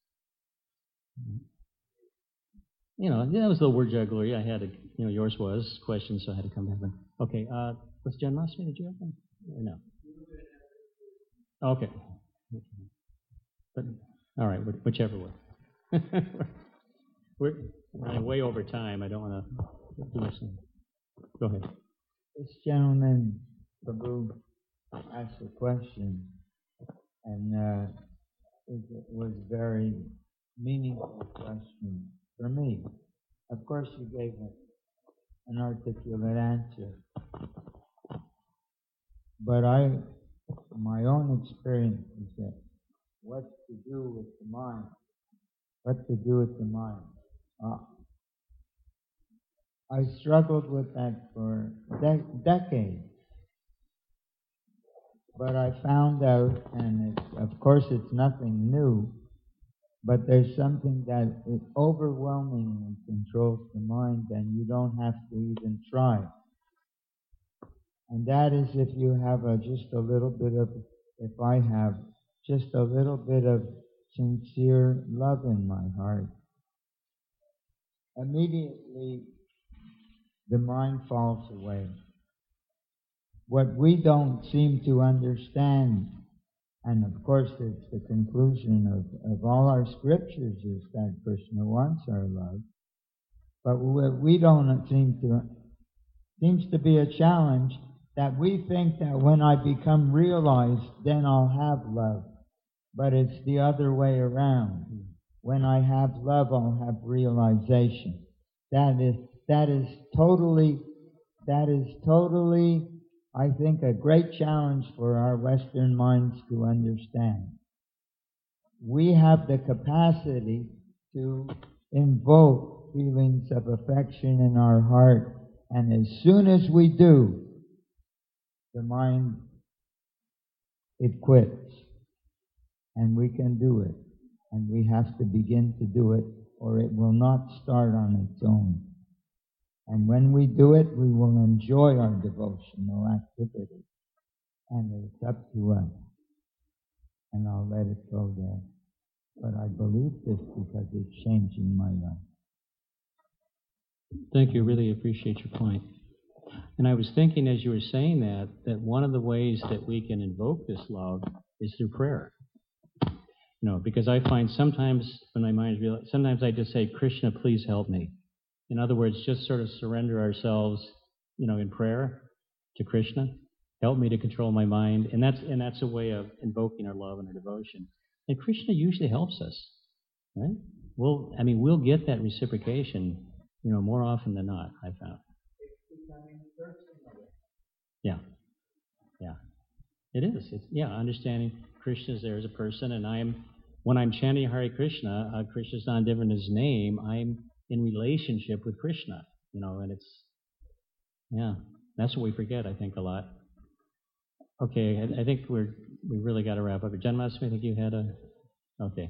You know, that was the word jugglery. I had to, you know, yours was questions, so I had to come back. Okay, uh, was John Masmi, did you have one? Or no? Okay. But, all right, whichever way. We're running way over time. I don't want to do much. Go ahead. This gentleman, Prabhu, asked a question, and uh, it was a very meaningful question for me. Of course, you gave an articulate answer, but I, my own experience is that what to do with the mind, what to do with the mind. Uh, I struggled with that for de- decades. But I found out, and it's, of course it's nothing new, but there's something that it overwhelmingly controls the mind, and you don't have to even try. And that is if you have a, just a little bit of, if I have just a little bit of sincere love in my heart, immediately the mind falls away. What we don't seem to understand, and of course it's the conclusion of, of all our scriptures, is that Krishna wants our love, but what we don't seem to, seems to be a challenge, that we think that when I become realized, then I'll have love. But it's the other way around. When I have love, I'll have realization. That is, that is totally, that is totally, I think, a great challenge for our Western minds to understand. We have the capacity to invoke feelings of affection in our heart, and as soon as we do, the mind, it quits. And we can do it. And we have to begin to do it, or it will not start on its own. And when we do it, we will enjoy our devotional activity. And it's up to us. And I'll let it go there. But I believe this because it's changing my life. Thank you. Really appreciate your point. And I was thinking as you were saying that, that one of the ways that we can invoke this love is through prayer. You know, because I find sometimes when my mind is real, sometimes I just say, Krishna, please help me. In other words, just sort of surrender ourselves, you know, in prayer to Krishna. Help me to control my mind. And that's and that's a way of invoking our love and our devotion. And Krishna usually helps us, right? We'll, I mean, we'll get that reciprocation, you know, more often than not, I found. Yeah. Yeah. It is. It's, yeah, understanding Krishna's there as a person, and I'm, when I'm chanting Hare Krishna, uh, Krishna's not different his name, I'm in relationship with Krishna, you know, and it's, yeah, that's what we forget, I think, a lot. Okay, I, I think we're, we really got to wrap up. John Masmi, I think you had a, okay.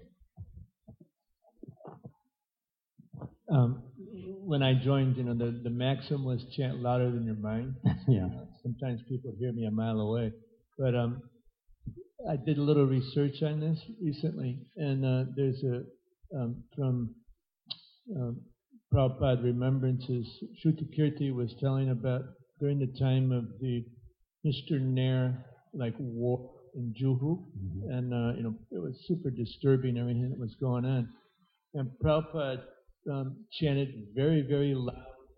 Um, when I joined, you know, the, the maxim was chant louder than your mind. Yeah. Uh, sometimes people hear me a mile away. But um, I did a little research on this recently, and uh, there's a, um, from um, Prabhupada Remembrances, Shrutakirti was telling about during the time of the Mister Nair, like, war in Juhu, mm-hmm. and, uh, you know, it was super disturbing, everything that was going on. And Prabhupada um, chanted very, very loud.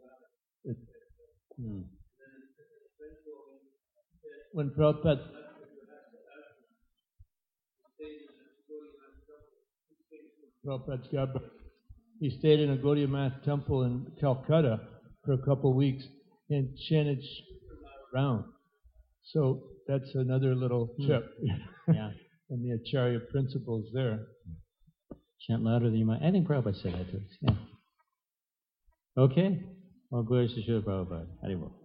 Hmm. When Prabhupada Prabhupada's God, he stayed in a Gaudiya Math temple in Calcutta for a couple of weeks and chanted around. So that's another little tip. Yeah. And the Acharya principles there. Chant louder than you might. I think Prabhupada said that to us. Yeah. Okay. Well, glory to Srila Prabhupada. Haribol.